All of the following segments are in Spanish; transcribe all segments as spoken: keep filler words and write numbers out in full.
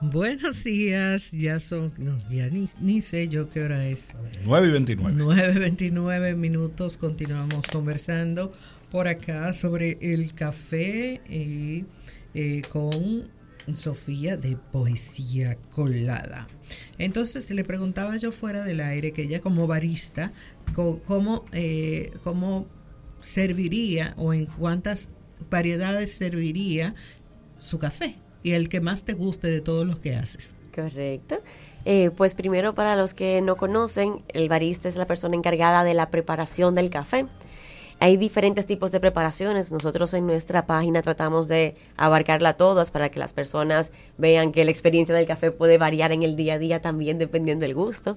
Buenos días, ya son, no, ya ni, ni sé yo qué hora es. nueve y veintinueve. nueve y veintinueve minutos, continuamos conversando por acá sobre el café y, eh, con Sofía de Poesía Colada. Entonces le preguntaba yo fuera del aire que ella como barista, cómo, eh, cómo serviría o en cuántas variedades serviría su café. Y el que más te guste de todos los que haces. Correcto. Eh, pues primero, para los que no conocen, el barista es la persona encargada de la preparación del café. Hay diferentes tipos de preparaciones. Nosotros en nuestra página tratamos de abarcarla todas para que las personas vean que la experiencia del café puede variar en el día a día también dependiendo del gusto.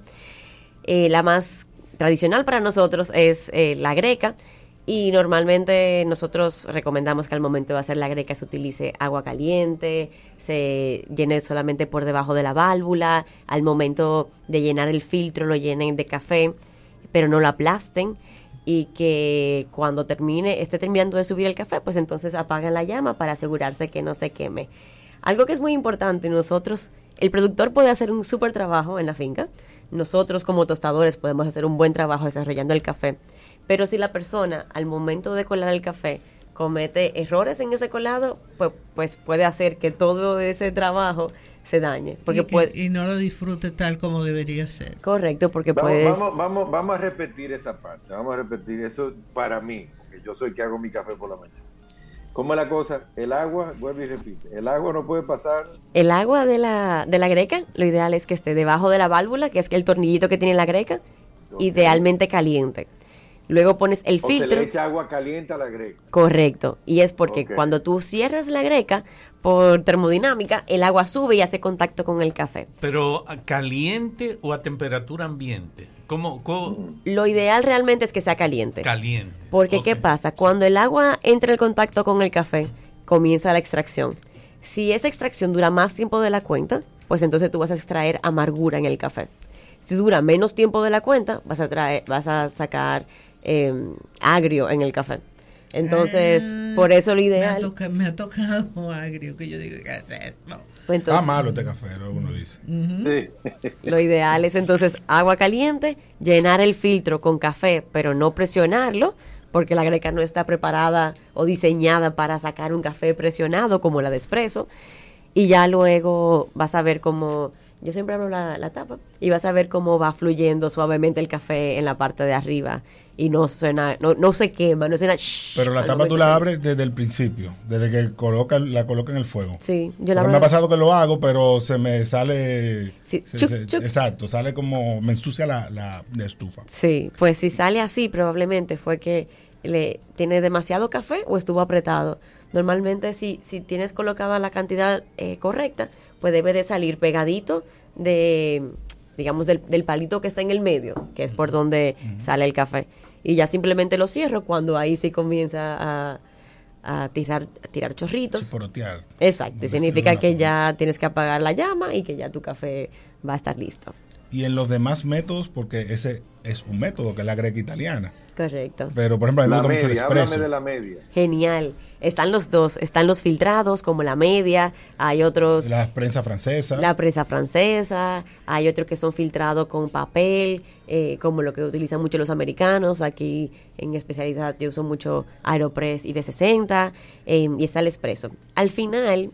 Eh, la más tradicional para nosotros es eh, la greca. Y normalmente nosotros recomendamos que al momento de hacer la greca se utilice agua caliente, se llene solamente por debajo de la válvula, al momento de llenar el filtro lo llenen de café, pero no lo aplasten, y que cuando termine, esté terminando de subir el café, pues entonces apaguen la llama para asegurarse que no se queme. Algo que es muy importante, nosotros, el productor puede hacer un súper trabajo en la finca, nosotros como tostadores podemos hacer un buen trabajo desarrollando el café, pero si la persona al momento de colar el café comete errores en ese colado, pues, pues puede hacer que todo ese trabajo se dañe. Porque y, que, puede, y no lo disfrute tal como debería ser. Correcto, porque vamos, puedes... Vamos, vamos, vamos a repetir esa parte, vamos a repetir eso para mí, porque yo soy el que hago mi café por la mañana. ¿Cómo es la cosa? El agua, vuelve y repite, el agua no puede pasar... El agua de la, de la greca, lo ideal es que esté debajo de la válvula, que es el tornillito que tiene la greca, okay. Idealmente caliente. Luego pones el o filtro. Se le echa agua caliente a la greca. Correcto. Y es porque okay. cuando tú cierras la greca, por termodinámica, el agua sube y hace contacto con el café. Pero ¿a caliente o a temperatura ambiente? ¿Cómo, cómo? Lo ideal realmente es que sea caliente. Caliente. Porque okay. ¿qué pasa? Cuando el agua entra en contacto con el café, comienza la extracción. Si esa extracción dura más tiempo de la cuenta, pues entonces tú vas a extraer amargura en el café. Si dura menos tiempo de la cuenta, vas a traer, vas a sacar eh, agrio en el café. Entonces, ah, por eso lo ideal... Me ha, toca, me ha tocado agrio, que yo digo, ¿qué es esto? Pues entonces, ah, malo este café, uno dice. Uh-huh. Sí. Lo ideal es entonces agua caliente, llenar el filtro con café, pero no presionarlo, porque la greca no está preparada o diseñada para sacar un café presionado como la de espresso. Y ya luego vas a ver cómo... Yo siempre abro la, la tapa y vas a ver cómo va fluyendo suavemente el café en la parte de arriba y no suena, no, no se quema, no suena. Pero la tapa tú la abres desde el principio, desde que coloca, la coloca en el fuego. Sí, yo la abro. Me ha pasado que lo hago, pero se me sale. Sí. Se, chup, se, chup. Exacto, sale como me ensucia la, la, la estufa. Sí, pues si sale así, probablemente fue que le tiene demasiado café o estuvo apretado. Normalmente si, si tienes colocada la cantidad eh, correcta, pues debe de salir pegadito de, digamos, del, del palito que está en el medio, que es por donde uh-huh. sale el café. Y ya simplemente lo cierro cuando ahí sí comienza a, a, tirar, a tirar chorritos. Chiporotear. Exacto, significa que ya tienes que apagar la llama y que ya tu café va a estar listo. Y en los demás métodos, porque ese es un método que es la greca italiana. Correcto. Pero, por ejemplo, a mí me gusta mucho el espresso. Háblame de la media. Genial. Están los dos. Están los filtrados, como la media. Hay otros... La prensa francesa. La prensa francesa. Hay otros que son filtrados con papel, eh, como lo que utilizan mucho los americanos. Aquí, en especialidad, yo uso mucho Aeropress y B sesenta. Eh, y está el espresso. Al final...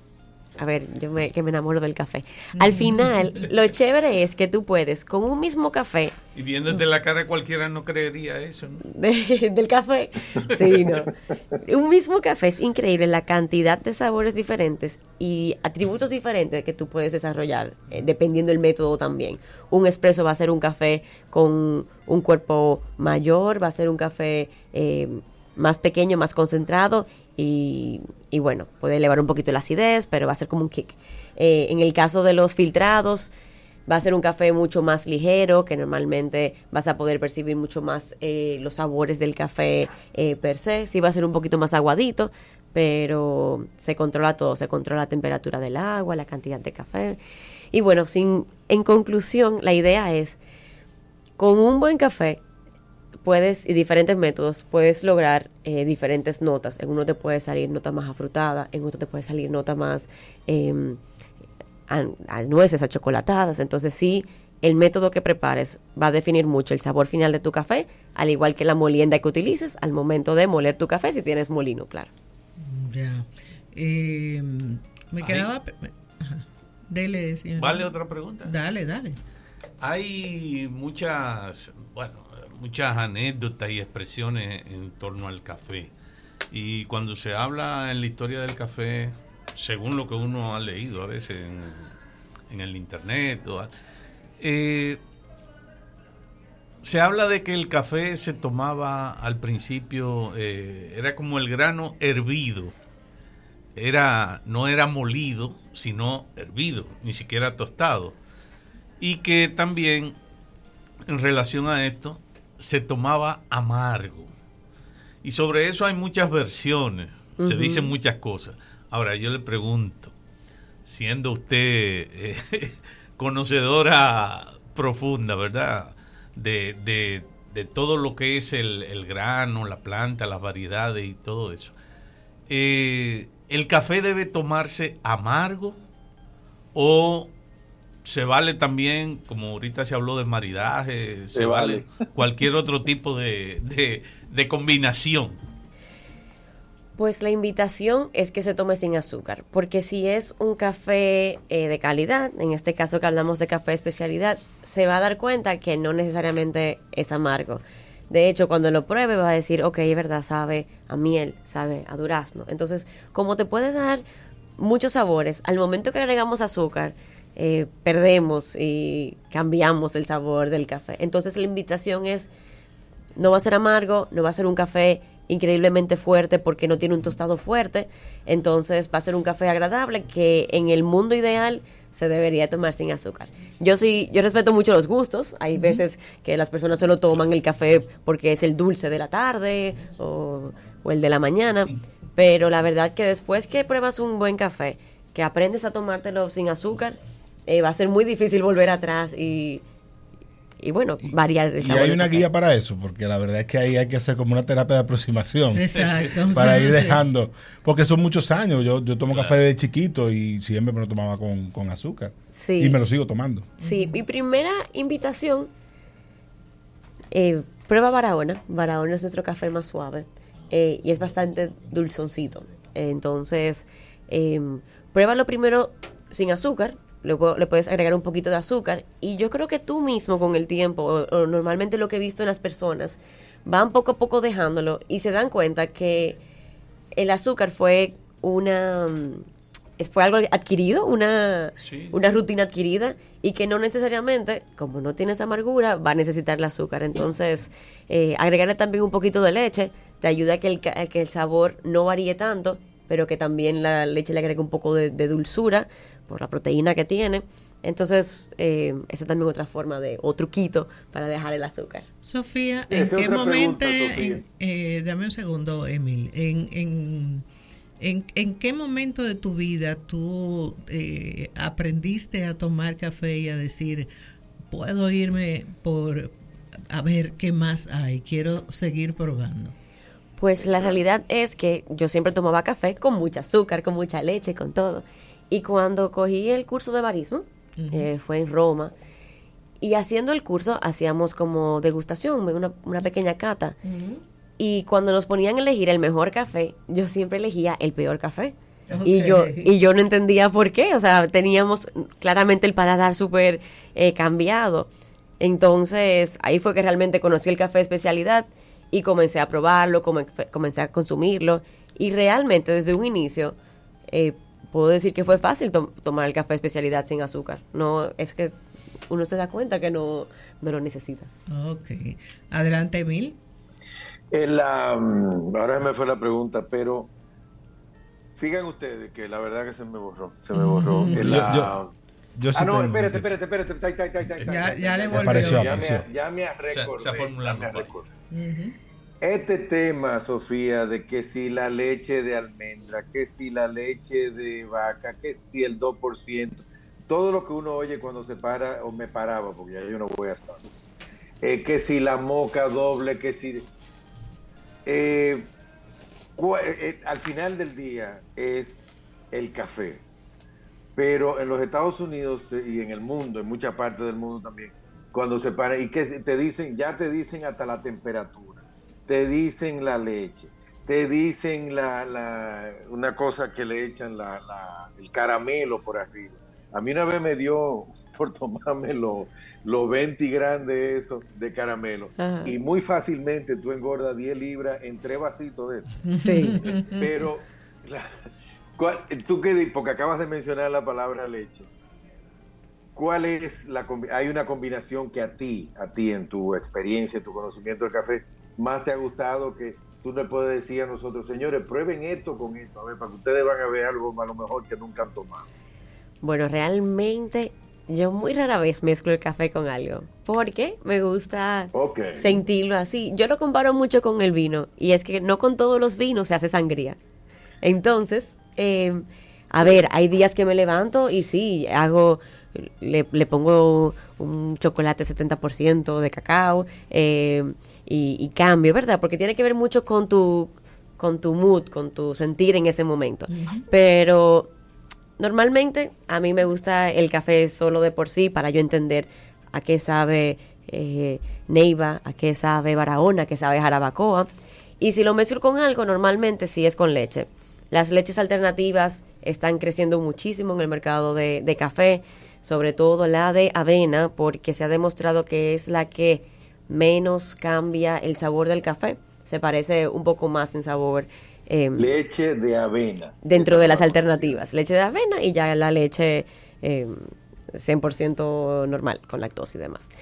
A ver, yo me, que me enamoro del café. Al final, lo chévere es que tú puedes, con un mismo café... Y viéndote la cara cualquiera no creería eso, ¿no? De, del café. Sí, no. Un mismo café es increíble la cantidad de sabores diferentes y atributos diferentes que tú puedes desarrollar, eh, dependiendo del método también. Un espresso va a ser un café con un cuerpo mayor, va a ser un café eh, más pequeño, más concentrado. Y, y bueno, puede elevar un poquito la acidez, pero va a ser como un kick. Eh, en el caso de los filtrados, va a ser un café mucho más ligero, que normalmente vas a poder percibir mucho más eh, los sabores del café eh, per se. Sí va a ser un poquito más aguadito, pero se controla todo. Se controla la temperatura del agua, la cantidad de café. Y bueno, sin, en conclusión, la idea es, con un buen café, puedes, y diferentes métodos, puedes lograr eh, diferentes notas. En uno te puede salir nota más afrutada, en otro te puede salir nota más eh, a, a nueces, a chocolatadas. Entonces sí, el método que prepares va a definir mucho el sabor final de tu café, al igual que la molienda que utilices al momento de moler tu café, si tienes molino, claro. Ya. Eh, me quedaba... Ajá. Dele, señor. ¿Vale otra pregunta? Dale, dale. Hay muchas, bueno, muchas anécdotas y expresiones en torno al café. Y cuando se habla en la historia del café, según lo que uno ha leído a veces en, en el internet, o, eh, se habla de que el café se tomaba al principio, eh, era como el grano hervido. Era, no era molido, sino hervido, ni siquiera tostado. Y que también, en relación a esto, se tomaba amargo. Y sobre eso hay muchas versiones, uh-huh. se dicen muchas cosas. Ahora, yo le pregunto, siendo usted eh, conocedora profunda, ¿verdad?, de, de, de todo lo que es el, el grano, la planta, las variedades y todo eso. Eh, ¿El café debe tomarse amargo o se vale también, como ahorita se habló de maridaje, se, se vale. vale cualquier otro tipo de, de, de combinación? Pues la invitación es que se tome sin azúcar, porque si es un café eh, de calidad, en este caso que hablamos de café de especialidad, se va a dar cuenta que no necesariamente es amargo. De hecho, cuando lo pruebe va a decir, ok, es verdad, sabe a miel, sabe a durazno. Entonces, como te puede dar muchos sabores, al momento que agregamos azúcar, eh, perdemos y cambiamos el sabor del café. Entonces, la invitación es, no va a ser amargo, no va a ser un café increíblemente fuerte porque no tiene un tostado fuerte. Entonces, va a ser un café agradable que en el mundo ideal se debería tomar sin azúcar. Yo sí, yo respeto mucho los gustos. Hay uh-huh. veces que las personas solo toman el café porque es el dulce de la tarde o, o el de la mañana, pero la verdad que después que pruebas un buen café, que aprendes a tomártelo sin azúcar, eh, va a ser muy difícil volver atrás y, y bueno, variar el sabor. Y hay una café. guía para eso, porque la verdad es que ahí hay que hacer como una terapia de aproximación. Exacto. Para ir dejando, porque son muchos años. Yo, yo tomo claro. café de chiquito y siempre me lo tomaba con, con azúcar. Sí. Y me lo sigo tomando. Sí, mi primera invitación, eh, prueba Barahona. Barahona es nuestro café más suave eh, y es bastante dulzoncito. Entonces, eh, pruébalo primero sin azúcar. Le, le puedes agregar un poquito de azúcar y yo creo que tú mismo con el tiempo, o, o normalmente lo que he visto en las personas, van poco a poco dejándolo y se dan cuenta que el azúcar fue una fue algo adquirido, una, sí. una rutina adquirida y que no necesariamente, como no tienes amargura, va a necesitar el azúcar. Entonces, eh, agregarle también un poquito de leche te ayuda a que el, a que el sabor no varíe tanto, pero que también la leche le agregue un poco de, de dulzura por la proteína que tiene. Entonces, eh, esa es también otra forma de, o truquito para dejar el azúcar. Sofía, ¿en qué momento? Pregunta, en, eh, dame un segundo, Emil. En, en, en, ¿En qué momento de tu vida tú eh, aprendiste a tomar café y a decir, puedo irme por a ver qué más hay, quiero seguir probando? Pues la realidad es que yo siempre tomaba café con mucha azúcar, con mucha leche, con todo. Y cuando cogí el curso de barismo, uh-huh. eh, fue en Roma, y haciendo el curso hacíamos como degustación, una, una pequeña cata. Uh-huh. Y cuando nos ponían a elegir el mejor café, yo siempre elegía el peor café. Okay. Y yo y yo no entendía por qué. O sea, teníamos claramente el paladar súper eh, cambiado. Entonces, ahí fue que realmente conocí el café de especialidad y comencé a probarlo, come, comencé a consumirlo. Y realmente, desde un inicio, eh, puedo decir que fue fácil to- tomar el café de especialidad sin azúcar. No, es que uno se da cuenta que no, no lo necesita. Ok. Adelante, Emil. El, um, ahora me fue la pregunta, pero sigan ustedes, que la verdad que se me borró. Se me borró. Mm-hmm. El, yo, yo, yo sí ah, no, tengo... espérate, espérate, espérate. Tai, tai, tai, tai, ya, tai, ya tai, le tai, volvió. Apareció, ya, apareció. Me, ya me recordé. Se, se ya me recordé. Uh-huh. Este tema, Sofía, de que si la leche de almendra, que si la leche de vaca, que si el dos por ciento, todo lo que uno oye cuando se para, o me paraba, porque ya yo no voy a estar, eh, que si la moca doble, que si... Eh, cu- eh, al final del día es el café. pero en los Estados Unidos y en el mundo, en muchas partes del mundo también, cuando se paran y que te dicen, ya te dicen hasta la temperatura, te dicen la leche, te dicen la, la una cosa que le echan la, la, el caramelo por arriba. A mí una vez me dio por tomarme los lo veinte grandes eso de caramelo. Ajá. Y muy fácilmente tú engordas diez libras en tres vasitos de eso. Sí. Pero la, ¿cuál, tú qué, porque acabas de mencionar la palabra leche, ¿cuál es la hay una combinación que a ti, a ti en tu experiencia, en tu conocimiento del café, más te ha gustado que tú le puedes decir a nosotros, señores, prueben esto con esto, a ver, para que ustedes van a ver algo a lo mejor que nunca han tomado? Bueno, realmente yo muy rara vez mezclo el café con algo, porque me gusta okay. sentirlo así. Yo lo comparo mucho con el vino, y es que no con todos los vinos se hace sangría. Entonces, eh, a ver, hay días que me levanto y sí, hago, le, le pongo un chocolate setenta por ciento de cacao eh, y, y cambio, ¿verdad? Porque tiene que ver mucho con tu, con tu mood, con tu sentir en ese momento. Uh-huh. Pero normalmente a mí me gusta el café solo de por sí para yo entender a qué sabe eh, Neiva, a qué sabe Barahona, a qué sabe Jarabacoa. Y si lo mezclo con algo, normalmente sí es con leche. Las leches alternativas están creciendo muchísimo en el mercado de, de café, sobre todo la de avena, porque se ha demostrado que es la que menos cambia el sabor del café. Se parece un poco más en sabor. Eh, leche de avena. Dentro de las alternativas. Leche de avena y ya la leche eh, cien por ciento normal, con lactosa y demás.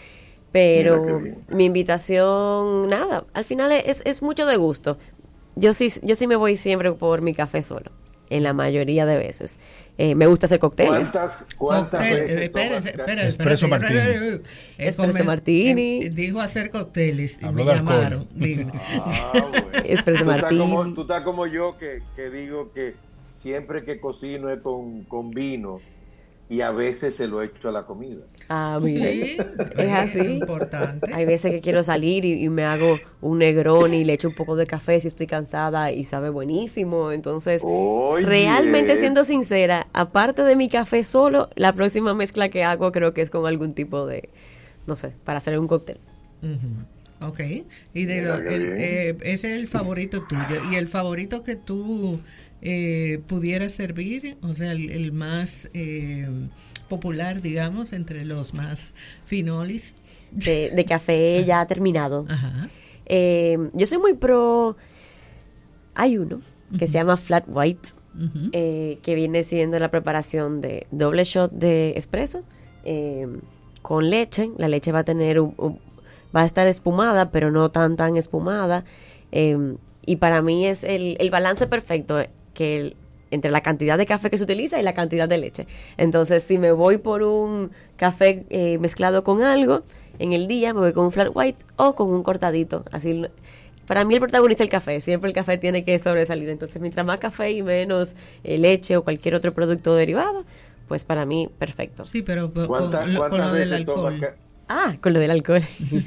Pero mi invitación, nada, al final es, es mucho de gusto. Yo sí, yo sí me voy siempre por mi café solo, en la mayoría de veces. Eh, me gusta hacer cócteles. ¿Cuántas, cuántas Cóctel, veces espérese, espérese, Espresso Martini. Espresso Martini. Eh, dijo hacer cócteles y Habló me de llamaron. Ah, bueno. Espresso tú Martini. Estás como, tú estás como yo que, que digo que siempre que cocino es con, con vino y a veces se lo echo a la comida. Ah, mira, Sí, es así. Importante. Hay veces que quiero salir y, y me hago un Negroni y le echo un poco de café si estoy cansada y sabe buenísimo. Entonces, Oye. realmente siendo sincera, aparte de mi café solo, la próxima mezcla que hago creo que es con algún tipo de, no sé, para hacer un cóctel. Uh-huh. Ok, y de lo, el, eh, ese es el favorito tuyo. ¿Y el favorito que tú eh, pudieras servir? O sea, el, el más eh, popular, digamos, entre los más finolis. De, de café ya terminado. Ajá. Eh, yo soy muy pro... Hay uno que uh-huh. se llama Flat White, uh-huh. eh, que viene siendo la preparación de doble shot de espresso eh, con leche. La leche va a tener un, un va a estar espumada, pero no tan tan espumada. Eh, y para mí es el, el balance perfecto que el, entre la cantidad de café que se utiliza y la cantidad de leche. Entonces, si me voy por un café eh, mezclado con algo, en el día me voy con un flat white o con un cortadito. Así, para mí el protagonista es el café. Siempre el café tiene que sobresalir. Entonces, mientras más café y menos eh, leche o cualquier otro producto derivado, pues para mí, perfecto. Sí, pero con, ¿Cuánta, con, con lo del alcohol. Ca- Ah, con lo del alcohol.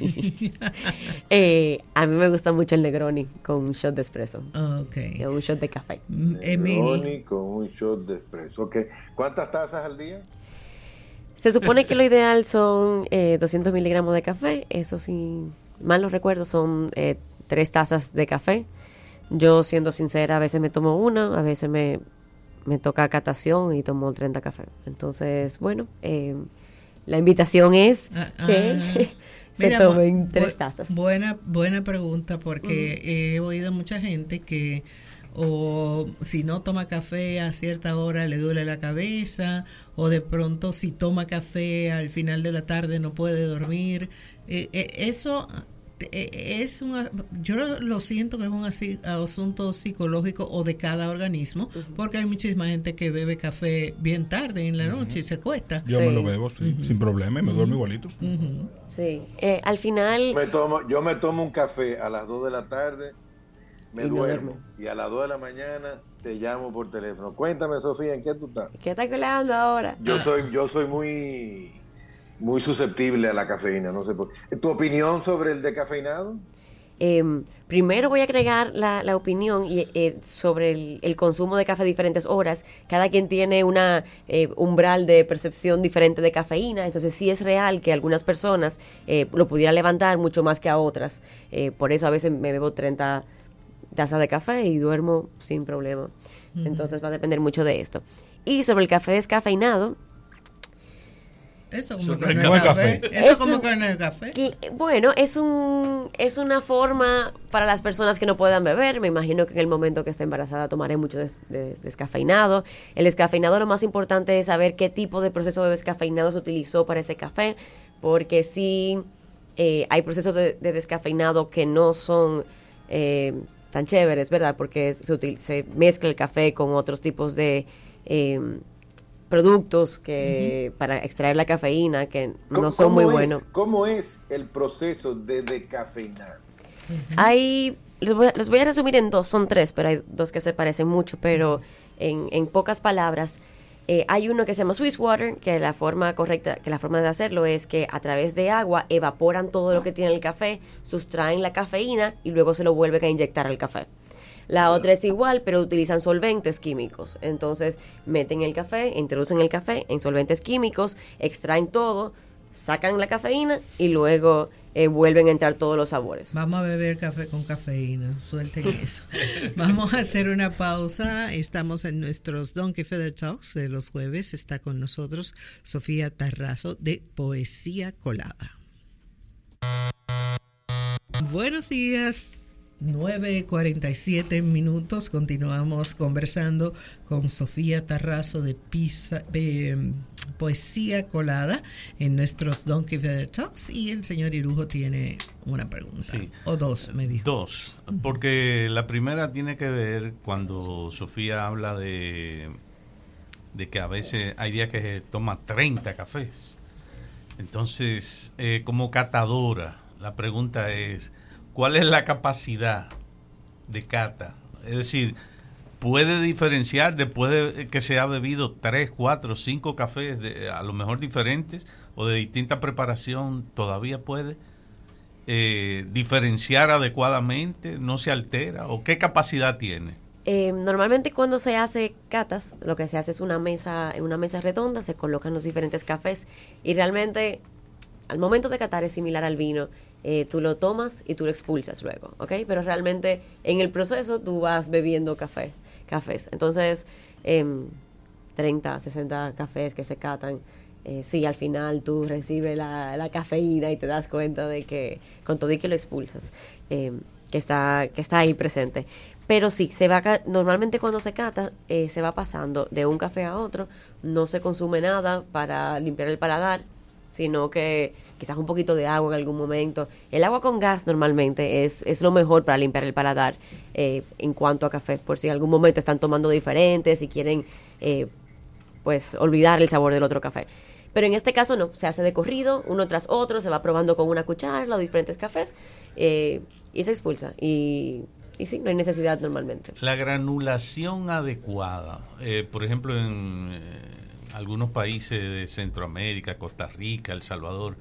eh, a mí me gusta mucho el Negroni con un shot de espresso. Okay. O un shot de café. Negroni con un shot de espresso. Okay. ¿Cuántas tazas al día? Se supone que lo ideal son eh, doscientos miligramos de café. Eso sí, mal no recuerdo, son eh, tres tazas de café. Yo, siendo sincera, a veces me tomo una, a veces me, me toca catación y tomo treinta cafés. Entonces, bueno... Eh, la invitación es ah, que ah, se mira, tomen bu- tres tazas. Buena, buena pregunta, porque uh-huh. he oído mucha gente que o si no toma café a cierta hora le duele la cabeza, o de pronto si toma café al final de la tarde no puede dormir. Eh, eh, eso eh, es una, yo lo, lo siento que es un así, asunto psicológico o de cada organismo, uh-huh. porque hay muchísima gente que bebe café bien tarde en la noche uh-huh. y se cuesta. Yo sí. me lo bebo sí, uh-huh. sin problema y me uh-huh. duermo igualito. Uh-huh. Sí, eh, al final... Me tomo, yo me tomo un café a las dos de la tarde, me y duermo, no y a las dos de la mañana te llamo por teléfono. Cuéntame, Sofía, ¿en qué tú estás? ¿Qué estás colando ahora? Yo soy, yo soy muy... muy susceptible a la cafeína, no sé por qué. ¿Tu opinión sobre el decafeinado? Eh, primero voy a agregar la, la opinión y, eh, sobre el, el consumo de café a diferentes horas. Cada quien tiene una eh, umbral de percepción diferente de cafeína, entonces sí es real que algunas personas eh, lo pudieran levantar mucho más que a otras. Eh, por eso a veces me bebo treinta tazas de café y duermo sin problema. Uh-huh. Entonces va a depender mucho de esto. Y sobre el café descafeinado, Eso como Eso que no no es es café. café. Eso Es como un- que no es café. que, bueno, es un es una forma para las personas que no puedan beber. Me imagino que en el momento que esté embarazada tomaré mucho des- des- descafeinado. El descafeinado, lo más importante es saber qué tipo de proceso de descafeinado se utilizó para ese café, porque sí eh, hay procesos de, de descafeinado que no son eh, tan chéveres, ¿verdad? Porque se, util- se mezcla el café con otros tipos de eh, productos que uh-huh. para extraer la cafeína que no son muy es, buenos. ¿Cómo es el proceso de descafeinar? Uh-huh. Hay, los voy, a, los voy a resumir en dos, son tres, pero hay dos que se parecen mucho, pero en, en pocas palabras, eh, hay uno que se llama Swiss Water, que la forma correcta, que la forma de hacerlo es que a través de agua evaporan todo lo que tiene el café, sustraen la cafeína y luego se lo vuelven a inyectar al café. La otra es igual, pero utilizan solventes químicos. Entonces, meten el café, introducen el café en solventes químicos, extraen todo, sacan la cafeína y luego eh, vuelven a entrar todos los sabores. Vamos a beber café con cafeína, suelten eso. Vamos a hacer una pausa. Estamos en nuestros Donkey Feather Talks de los jueves. Está con nosotros Sofía Tarrazo de Poesía Colada. Buenos días. nueve cuarenta y siete minutos, continuamos conversando con Sofía Tarrazo de Pisa, eh, Poesía Colada en nuestros Donkey Feather Talks, y el señor Irujo tiene una pregunta, sí. o dos, me dijo. Dos, porque la primera tiene que ver cuando Sofía habla de, de que a veces hay días que toma treinta cafés. Entonces, eh, como catadora, la pregunta es, ¿cuál es la capacidad de cata? Es decir, ¿puede diferenciar después de que se ha bebido tres, cuatro, cinco cafés, de, a lo mejor diferentes o de distinta preparación, todavía puede eh, diferenciar adecuadamente? ¿No se altera? ¿O qué capacidad tiene? Eh, normalmente cuando se hace catas, lo que se hace es una mesa, en una mesa redonda, se colocan los diferentes cafés y realmente al momento de catar es similar al vino. Eh, tú lo tomas y tú lo expulsas luego, ¿ok? Pero realmente en el proceso tú vas bebiendo café, cafés. Entonces, eh, treinta, sesenta cafés que se catan, eh, sí, al final tú recibes la, la cafeína y te das cuenta de que con todo y que lo expulsas, eh, que está que está ahí presente. Pero sí, se va normalmente cuando se cata, eh, se va pasando de un café a otro, no se consume nada para limpiar el paladar, sino que quizás un poquito de agua en algún momento. El agua con gas normalmente es, es lo mejor para limpiar el paladar eh, en cuanto a café, por si en algún momento están tomando diferentes y quieren eh, pues olvidar el sabor del otro café. Pero en este caso no, se hace de corrido, uno tras otro, se va probando con una cuchara los diferentes cafés eh, y se expulsa. Y, y sí, no hay necesidad normalmente. La granulación adecuada, eh, por ejemplo en... Eh, algunos países de Centroamérica, Costa Rica, El Salvador,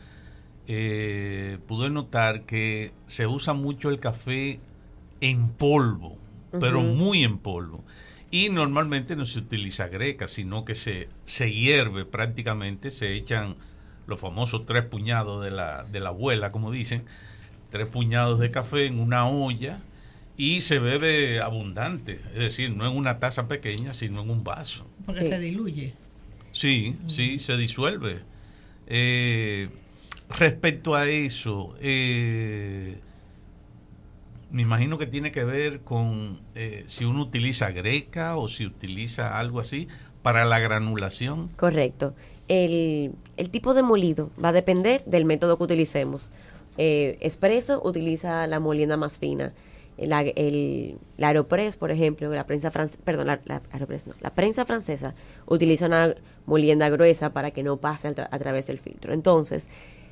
eh, pude notar que se usa mucho el café en polvo, uh-huh. pero muy en polvo. Y normalmente no se utiliza greca, sino que se, se hierve prácticamente, se echan los famosos tres puñados de la, de la abuela, como dicen, tres puñados de café en una olla y se bebe abundante, es decir, no en una taza pequeña, sino en un vaso. Porque sí. se diluye. Sí, sí, se disuelve. Eh, respecto a eso, eh, me imagino que tiene que ver con eh, si uno utiliza greca o si utiliza algo así para la granulación. Correcto. El, el tipo de molido va a depender del método que utilicemos. Eh, Espresso utiliza la molienda más fina. La, el, la Aeropress, por ejemplo, la prensa francesa, perdón, la, la, Aeropress no, la prensa francesa utiliza una molienda gruesa para que no pase a, tra- a través del filtro. Entonces,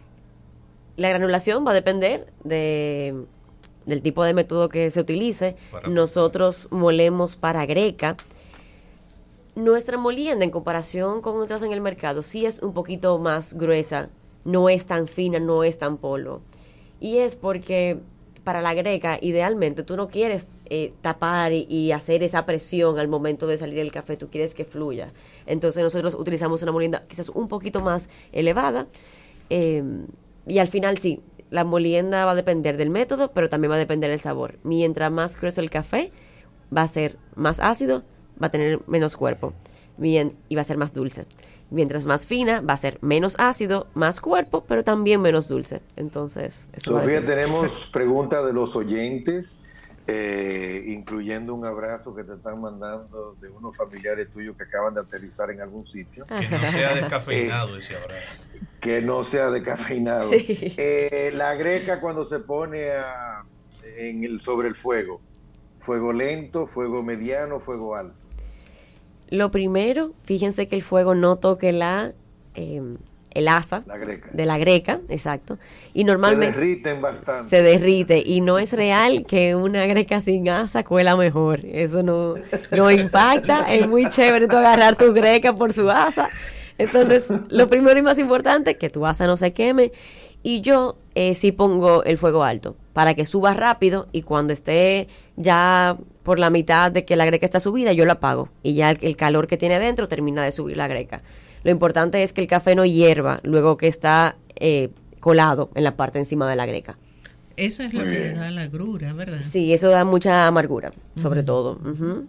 la granulación va a depender de, del tipo de método que se utilice. Para Nosotros molemos para greca. Nuestra molienda, en comparación con otras en el mercado, sí es un poquito más gruesa, no es tan fina, no es tan polvo. Y es porque para la greca, idealmente, tú no quieres eh, tapar y, y hacer esa presión al momento de salir el café, tú quieres que fluya. Entonces nosotros utilizamos una molienda quizás un poquito más elevada, eh, y al final sí, la molienda va a depender del método, pero también va a depender del sabor. Mientras más grueso el café, va a ser más ácido, va a tener menos cuerpo, bien, y va a ser más dulce. Mientras más fina, va a ser menos ácido, más cuerpo, pero también menos dulce. Entonces, eso Sofía, tenemos preguntas de los oyentes, eh, incluyendo un abrazo que te están mandando de unos familiares tuyos que acaban de aterrizar en algún sitio. Que no sea descafeinado ese abrazo. Que no sea descafeinado. Sí. Eh, la greca cuando se pone a, en el, sobre el fuego, fuego lento, fuego mediano, fuego alto. Lo primero, fíjense que el fuego no toque la eh, el asa La greca. de la greca, exacto. Y normalmente se derriten bastante. Se derrite y no es real que una greca sin asa cuela mejor. Eso no, no impacta. Es muy chévere tú agarrar tu greca por su asa. Entonces, lo primero y más importante, que tu asa no se queme. Y yo eh, sí pongo el fuego alto para que suba rápido y cuando esté ya por la mitad de que la greca está subida, yo la apago y ya el, el calor que tiene dentro termina de subir la greca. Lo importante es que el café no hierva luego que está eh, colado en la parte encima de la greca. Eso es lo que le da la agrura, ¿verdad? Sí, eso da mucha amargura, sobre uh-huh. todo. Uh-huh.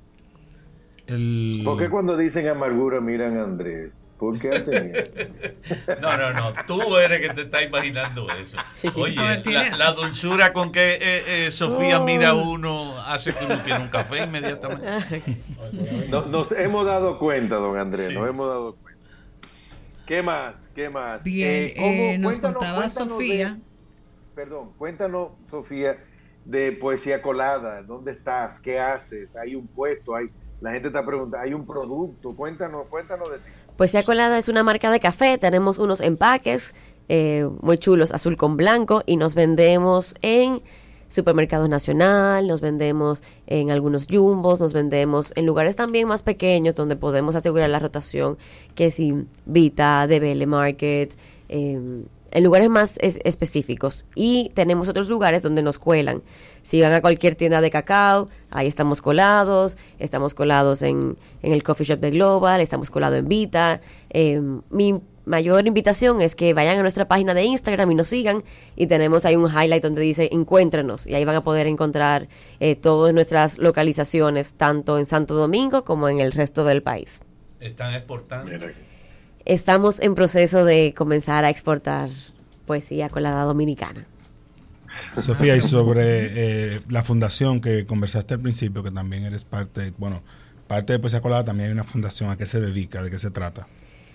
El... ¿Por qué cuando dicen amargura miran a Andrés? ¿Por qué hacen eso? No, no, no. Tú eres que te estás imaginando eso. Oye, ver, la, la dulzura con que eh, eh, Sofía oh. mira a uno hace que uno quiera un café inmediatamente. No, nos hemos dado cuenta, don Andrés, sí. nos hemos dado cuenta. ¿Qué más? ¿Qué más? Bien, eh, ¿cómo, eh, nos cuéntanos, contaba cuéntanos Sofía. De, perdón, cuéntanos, Sofía, de Poesía Colada. ¿Dónde estás? ¿Qué haces? ¿Hay un puesto? ¿Hay La gente está preguntando, ¿hay un producto? Cuéntanos, cuéntanos de ti. Poesía Colada es una marca de café, tenemos unos empaques eh, muy chulos, azul con blanco, y nos vendemos en Supermercados Nacional, nos vendemos en algunos jumbos, nos vendemos en lugares también más pequeños donde podemos asegurar la rotación, que si Vita, D B L Market, eh, en lugares más es, específicos. Y tenemos otros lugares donde nos cuelan. Si van a cualquier tienda de cacao, ahí estamos colados. Estamos colados en, en el coffee shop de Global, estamos colados en Vita. Eh, mi mayor invitación es que vayan a nuestra página de Instagram y nos sigan. Y tenemos ahí un highlight donde dice encuéntrenos. Y ahí van a poder encontrar eh, todas nuestras localizaciones, tanto en Santo Domingo como en el resto del país. ¿Están exportando? Estamos en proceso de comenzar a exportar poesía colada dominicana. Sofía, y sobre eh, la fundación que conversaste al principio, que también eres parte, bueno, parte de Poesía Colada, también hay una fundación. ¿A qué se dedica? ¿De qué se trata?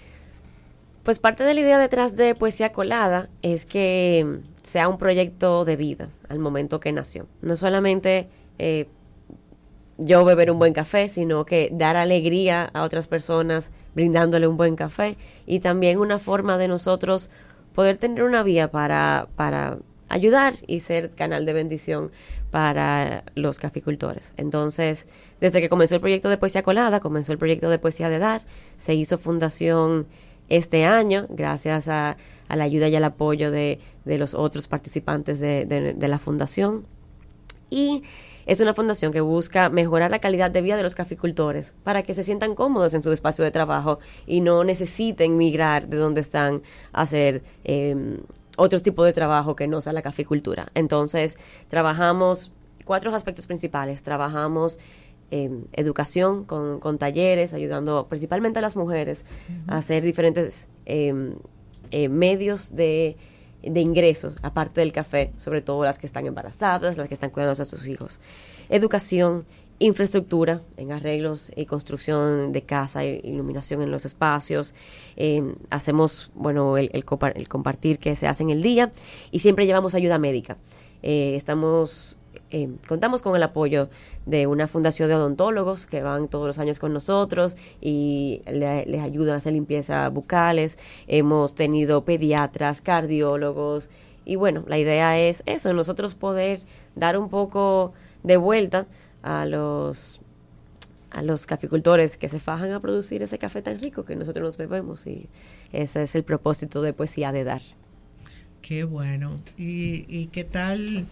Pues parte de la idea detrás de Poesía Colada es que sea un proyecto de vida al momento que nació. No solamente eh, yo beber un buen café, sino que dar alegría a otras personas brindándole un buen café, y también una forma de nosotros poder tener una vía para, para ayudar y ser canal de bendición para los caficultores. Entonces, desde que comenzó el proyecto de Poesía Colada, comenzó el proyecto de Poesía de Dar, se hizo fundación este año, gracias a, a la ayuda y al apoyo de, de los otros participantes de, de, de la fundación. Y es una fundación que busca mejorar la calidad de vida de los caficultores para que se sientan cómodos en su espacio de trabajo y no necesiten migrar de donde están a hacer eh, otro tipo de trabajo que no sea la caficultura. Entonces, trabajamos cuatro aspectos principales. Trabajamos eh, educación con, con talleres, ayudando principalmente a las mujeres uh-huh. a hacer diferentes eh, eh, medios de... de ingresos, aparte del café, sobre todo las que están embarazadas, las que están cuidando a sus hijos. Educación, infraestructura en arreglos y construcción de casa, iluminación en los espacios. Eh, hacemos, bueno, el, el, compa- el compartir que se hace en el día, y siempre llevamos ayuda médica. Eh, estamos... Eh, contamos con el apoyo de una fundación de odontólogos que van todos los años con nosotros y le, les ayudan a hacer limpieza bucales. Hemos tenido pediatras, cardiólogos, y bueno, la idea es eso, nosotros poder dar un poco de vuelta a los a los caficultores que se fajan a producir ese café tan rico que nosotros nos bebemos, y ese es el propósito de Poesía de Dar. Qué bueno. ¿Y, y qué tal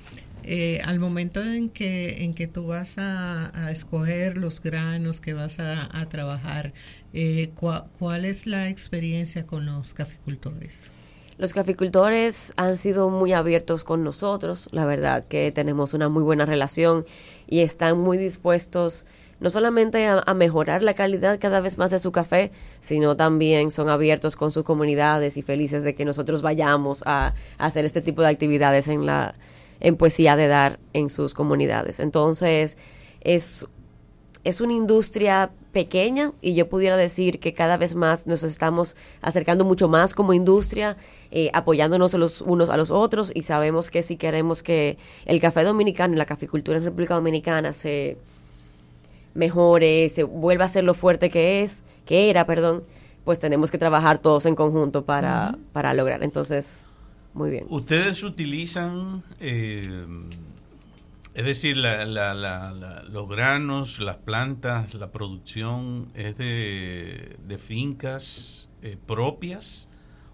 eh, al momento en que en que tú vas a, a escoger los granos que vas a, a trabajar, eh, ¿cuál, ¿cuál es la experiencia con los caficultores? Los caficultores han sido muy abiertos con nosotros, la verdad que tenemos una muy buena relación y están muy dispuestos no solamente a, a mejorar la calidad cada vez más de su café, sino también son abiertos con sus comunidades y felices de que nosotros vayamos a, a hacer este tipo de actividades en la en Poesía de Dar en sus comunidades. Entonces, es, es una industria pequeña y yo pudiera decir que cada vez más nos estamos acercando mucho más como industria, eh, apoyándonos los unos a los otros, y sabemos que si queremos que el café dominicano y la caficultura en República Dominicana se mejore, se vuelva a ser lo fuerte que es, que era, perdón, pues tenemos que trabajar todos en conjunto para, uh-huh. para lograr. Entonces, muy bien. Ustedes utilizan, eh, es decir, la, la, la, la, los granos, las plantas, la producción es de, de fincas eh, propias,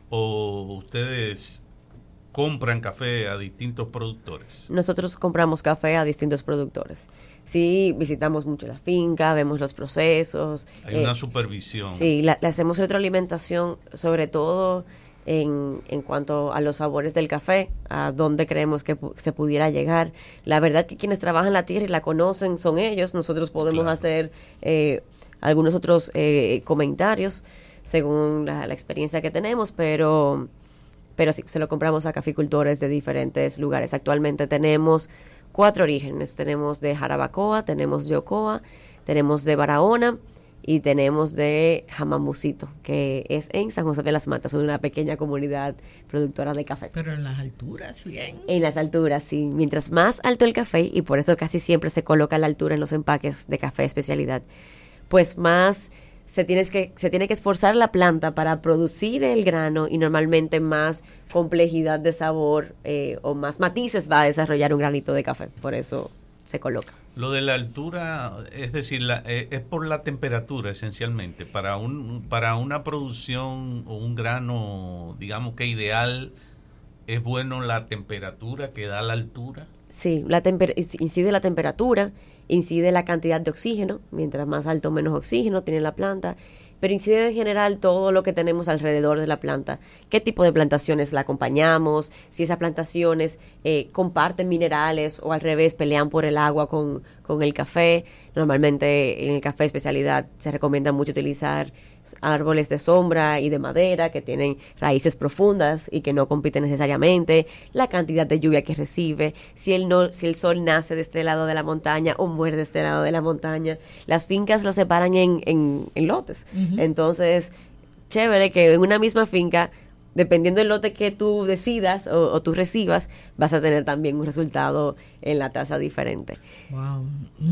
o ustedes compran café a distintos productores? Nosotros compramos café a distintos productores. Sí, visitamos mucho la finca, vemos los procesos. Hay eh, una supervisión. Sí, la, le hacemos retroalimentación, sobre todo en, en cuanto a los sabores del café, a dónde creemos que pu- se pudiera llegar. La verdad que quienes trabajan la tierra y la conocen son ellos. Nosotros podemos claro. hacer eh, algunos otros eh, comentarios según la, la experiencia que tenemos, pero... pero sí, se lo compramos a caficultores de diferentes lugares. Actualmente tenemos cuatro orígenes. Tenemos de Jarabacoa, tenemos de Ocoa, tenemos de Barahona y tenemos de Jamamucito, que es en San José de las Matas, una pequeña comunidad productora de café. Pero en las alturas, bien. En las alturas, sí. Mientras más alto el café, y por eso casi siempre se coloca la altura en los empaques de café de especialidad, pues más... Se tiene, que, se tiene que esforzar la planta para producir el grano, y normalmente más complejidad de sabor eh, o más matices va a desarrollar un granito de café. Por eso se coloca. Lo de la altura, es decir, la, eh, es por la temperatura esencialmente. Para, un, para una producción o un grano, digamos que ideal, ¿es bueno la temperatura que da la altura? Sí, la temper- incide la temperatura, incide la cantidad de oxígeno, mientras más alto menos oxígeno tiene la planta, pero incide en general todo lo que tenemos alrededor de la planta, qué tipo de plantaciones la acompañamos, si esas plantaciones eh, comparten minerales o al revés pelean por el agua con, con el café. Normalmente en el café especialidad se recomienda mucho utilizar árboles de sombra y de madera que tienen raíces profundas y que no compiten necesariamente, la cantidad de lluvia que recibe, si el, no, si el sol nace de este lado de la montaña o muere de este lado de la montaña. Las fincas las separan en, en, en lotes. Uh-huh. Entonces, chévere que en una misma finca, dependiendo del lote que tú decidas o, o tú recibas, vas a tener también un resultado en la taza diferente. Wow.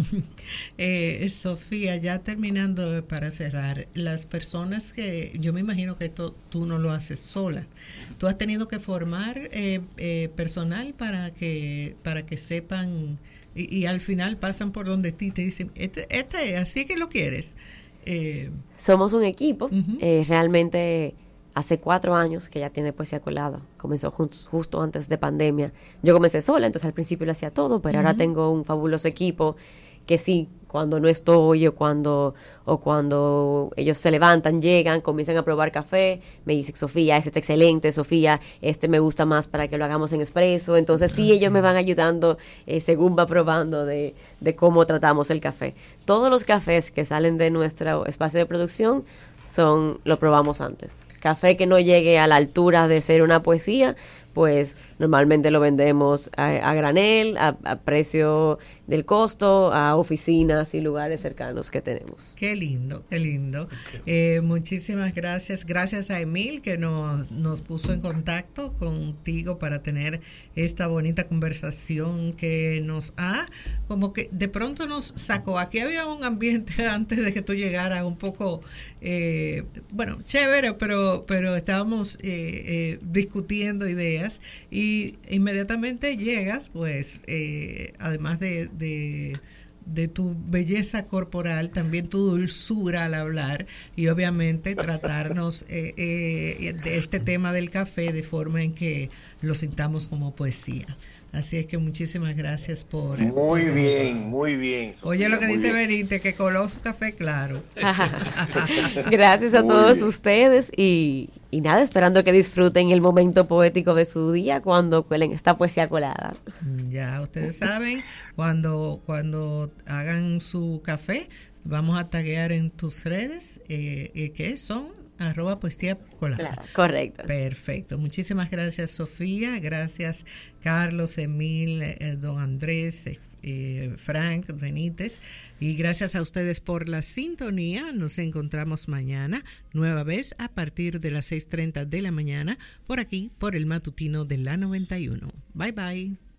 eh, Sofía, ya terminando para cerrar, las personas que, yo me imagino que esto tú no lo haces sola, tú has tenido que formar eh, eh, personal para que para que sepan y, y al final pasan por donde ti y te dicen, este, este así que lo quieres. Eh, Somos un equipo, uh-huh. eh, realmente... Hace cuatro años que ya tiene Poesía Colada. Comenzó just, justo antes de pandemia. Yo comencé sola, entonces al principio lo hacía todo, pero uh-huh. ahora tengo un fabuloso equipo que sí, cuando no estoy o cuando o cuando ellos se levantan, llegan, comienzan a probar café, me dicen, Sofía, este está excelente, Sofía, este me gusta más para que lo hagamos en expreso. Entonces sí, ellos me van ayudando eh, según va probando de, de cómo tratamos el café. Todos los cafés que salen de nuestro espacio de producción son lo probamos antes. Café que no llegue a la altura de ser una poesía, pues normalmente lo vendemos a, a granel, a, a precio del costo, a oficinas y lugares cercanos que tenemos. Qué lindo, qué lindo. Eh, muchísimas gracias. Gracias a Emil que nos, nos puso en contacto contigo para tener esta bonita conversación que nos ha, como que de pronto nos sacó. Aquí había un ambiente antes de que tú llegaras un poco, eh, bueno, chévere, pero, pero estábamos eh, eh, discutiendo ideas y inmediatamente llegas, pues, eh, además de, de de tu belleza corporal, también tu dulzura al hablar y obviamente tratarnos eh, eh, de este tema del café de forma en que lo sintamos como poesía. Así es que muchísimas gracias por... Muy bien, muy bien. Sofía, Oye lo que dice bien. Benítez, que coló su café claro. Gracias a Muy todos bien. ustedes y, y nada, esperando que disfruten el momento poético de su día cuando cuelen esta poesía colada. Ya ustedes saben, cuando, cuando hagan su café, vamos a taguear en tus redes, eh, eh, que son arroba poesía colada. Claro, correcto. Perfecto. Muchísimas gracias, Sofía. Gracias, Carlos, Emil, eh, don Andrés, eh, eh, Frank, Benítez. Y gracias a ustedes por la sintonía. Nos encontramos mañana, nueva vez, a partir de las seis treinta de la mañana, por aquí, por el matutino de la noventa y uno. Bye, bye.